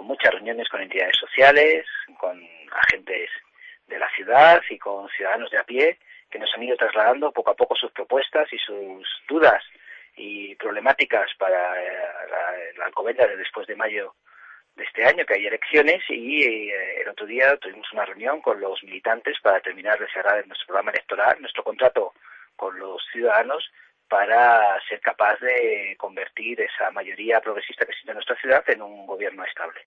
tenido muchas reuniones con entidades sociales, con agentes de la ciudad y con ciudadanos de a pie que nos han ido trasladando poco a poco sus propuestas y sus dudas y problemáticas para la Alcobendas después de mayo de este año, que hay elecciones, y el otro día tuvimos una reunión con los militantes para terminar de cerrar nuestro programa electoral, nuestro contrato con los ciudadanos, para ser capaz de convertir esa mayoría progresista que existe en nuestra ciudad en un gobierno estable.